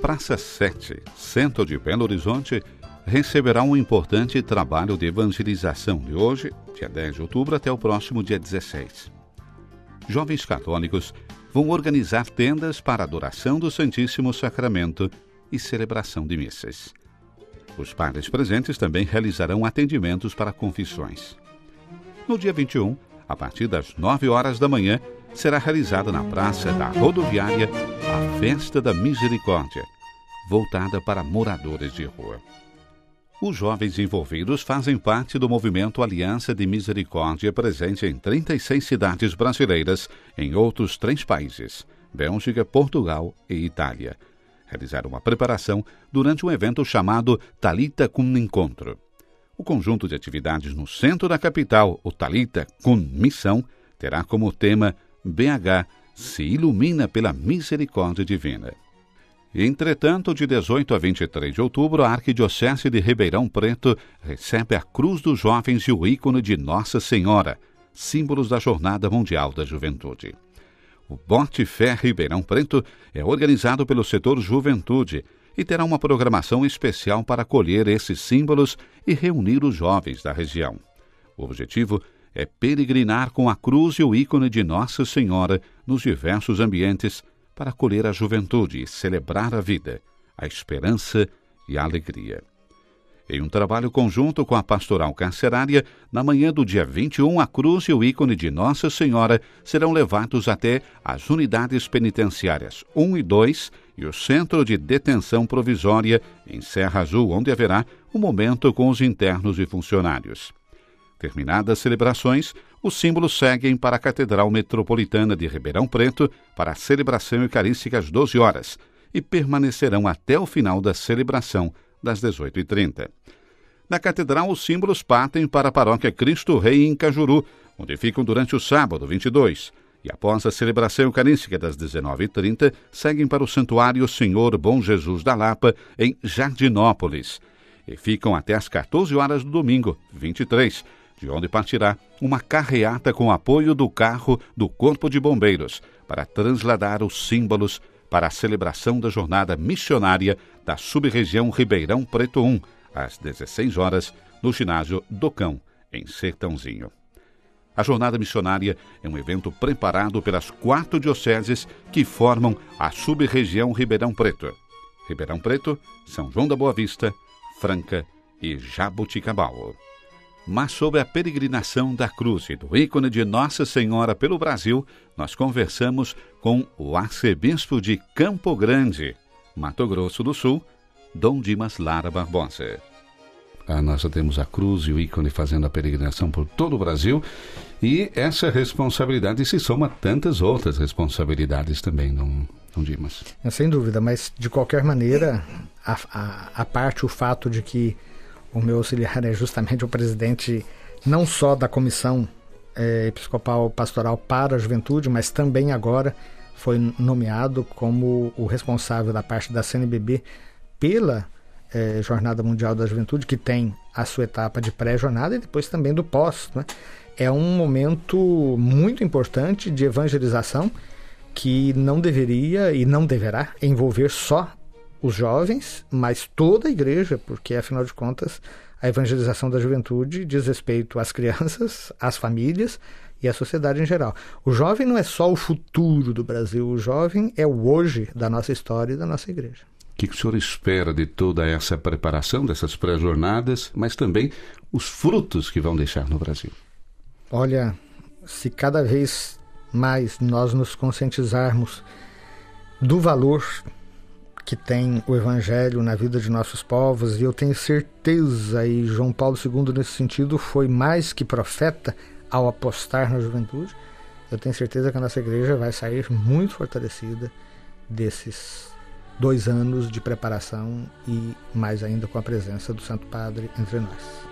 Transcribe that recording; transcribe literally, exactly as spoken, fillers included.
Praça sete, centro de Belo Horizonte, receberá um importante trabalho de evangelização de hoje, dia dez de outubro, até o próximo dia dezesseis. Jovens católicos vão organizar tendas para adoração do Santíssimo Sacramento e celebração de missas. Os padres presentes também realizarão atendimentos para confissões. No dia vinte e um, a partir das nove horas da manhã, será realizada na Praça da Rodoviária a Festa da Misericórdia, voltada para moradores de rua. Os jovens envolvidos fazem parte do movimento Aliança de Misericórdia, presente em trinta e seis cidades brasileiras, em outros três países, Bélgica, Portugal e Itália. Realizaram uma preparação durante um evento chamado Talita Cum Encontro. O conjunto de atividades no centro da capital, o Talita Cum Missão, terá como tema B H se ilumina pela misericórdia divina. Entretanto, de dezoito a vinte e três de outubro, a Arquidiocese de Ribeirão Preto recebe a Cruz dos Jovens e o ícone de Nossa Senhora, símbolos da Jornada Mundial da Juventude. O Bote Fé Ribeirão Preto é organizado pelo setor Juventude e terá uma programação especial para acolher esses símbolos e reunir os jovens da região. O objetivo é peregrinar com a cruz e o ícone de Nossa Senhora nos diversos ambientes para acolher a juventude e celebrar a vida, a esperança e a alegria. Em um trabalho conjunto com a Pastoral Carcerária, na manhã do dia vinte e um, a cruz e o ícone de Nossa Senhora serão levados até as unidades penitenciárias um e dois e o Centro de Detenção Provisória em Serra Azul, onde haverá um momento com os internos e funcionários. Terminadas as celebrações, os símbolos seguem para a Catedral Metropolitana de Ribeirão Preto para a celebração eucarística às doze horas e permanecerão até o final da celebração das dezoito e trinta. Na Catedral, os símbolos partem para a Paróquia Cristo Rei em Cajuru, onde ficam durante o sábado vinte e dois, e após a celebração eucarística das dezenove e trinta, seguem para o Santuário Senhor Bom Jesus da Lapa, em Jardinópolis, e ficam até às quatorze horas do domingo, vinte e três, de onde partirá uma carreata com apoio do carro do Corpo de Bombeiros para trasladar os símbolos para a celebração da jornada missionária da sub-região Ribeirão Preto um, às dezesseis horas, no ginásio Docão, em Sertãozinho. A jornada missionária é um evento preparado pelas quatro dioceses que formam a sub-região Ribeirão Preto: Ribeirão Preto, São João da Boa Vista, Franca e Jaboticabal. Mas sobre a peregrinação da cruz e do ícone de Nossa Senhora pelo Brasil, nós conversamos com o arcebispo de Campo Grande, Mato Grosso do Sul, Dom Dimas Lara Barbosa. Ah, nós já temos a cruz e o ícone fazendo a peregrinação por todo o Brasil, e essa responsabilidade se soma a tantas outras responsabilidades também, Dom, Dom Dimas. É, sem dúvida, mas de qualquer maneira, a, a, a parte o fato de que o meu auxiliar é justamente o presidente não só da Comissão é, Episcopal Pastoral para a Juventude, mas também agora foi nomeado como o responsável da parte da C N B B pela é, Jornada Mundial da Juventude, que tem a sua etapa de pré-jornada e depois também do pós, né? É um momento muito importante de evangelização que não deveria e não deverá envolver só os jovens, mas toda a igreja, porque, afinal de contas, a evangelização da juventude diz respeito às crianças, às famílias e à sociedade em geral. O jovem não é só o futuro do Brasil, o jovem é o hoje da nossa história e da nossa igreja. O que o senhor espera de toda essa preparação, dessas pré-jornadas, mas também os frutos que vão deixar no Brasil? Olha, se cada vez mais nós nos conscientizarmos do valor que tem o Evangelho na vida de nossos povos, e eu tenho certeza, e João Paulo segundo nesse sentido foi mais que profeta ao apostar na juventude, eu tenho certeza que a nossa igreja vai sair muito fortalecida desses dois anos de preparação e mais ainda com a presença do Santo Padre entre nós.